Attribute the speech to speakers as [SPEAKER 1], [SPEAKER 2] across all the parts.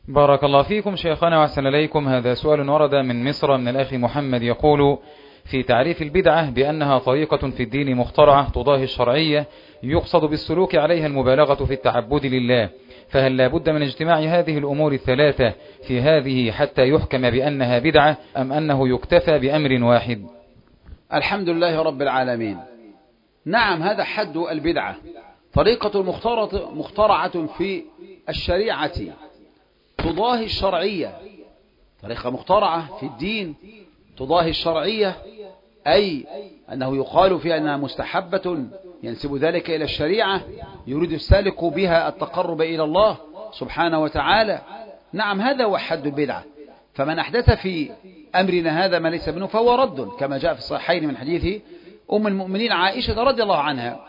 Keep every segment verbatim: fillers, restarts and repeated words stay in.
[SPEAKER 1] بارك الله فيكم شيخنا وأحسن إليكم. هذا سؤال ورد من مصر من الأخ محمد يقول: في تعريف البدعة بأنها طريقة في الدين مخترعة تضاهي الشرعية يقصد بالسلوك عليها المبالغة في التعبد لله، فهل لا بد من اجتماع هذه الأمور الثلاثة في هذه حتى يحكم بأنها بدعة، أم أنه يكتفى بأمر واحد؟
[SPEAKER 2] الحمد لله رب العالمين. نعم، هذا حد البدعة، طريقة مخترعة في الشريعة تضاهي الشرعية، طريقة مخترعة في الدين تضاهي الشرعية، أي أنه يقال فيها أنها مستحبة ينسب ذلك إلى الشريعة، يريد السالك بها التقرب إلى الله سبحانه وتعالى. نعم، هذا هو حد البدعة. فمن أحدث في أمرنا هذا ما ليس منه فهو رد، كما جاء في الصحيحين من حديث أم المؤمنين عائشة رضي الله عنها.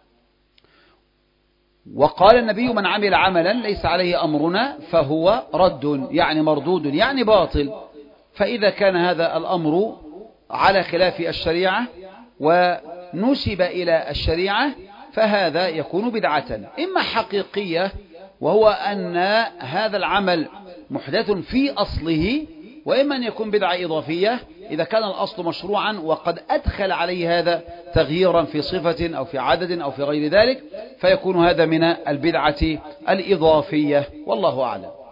[SPEAKER 2] وقال النبي: من عمل عملا ليس عليه أمرنا فهو رد، يعني مردود، يعني باطل. فإذا كان هذا الأمر على خلاف الشريعة ونسب إلى الشريعة فهذا يكون بدعة، إما حقيقية وهو أن هذا العمل محدث في أصله، وإما أن يكون بدعة إضافية إذا كان الأصل مشروعا وقد أدخل عليه هذا تغييرا في صفة أو في عدد أو في غير ذلك، فيكون هذا من البدعة الإضافية، والله أعلم.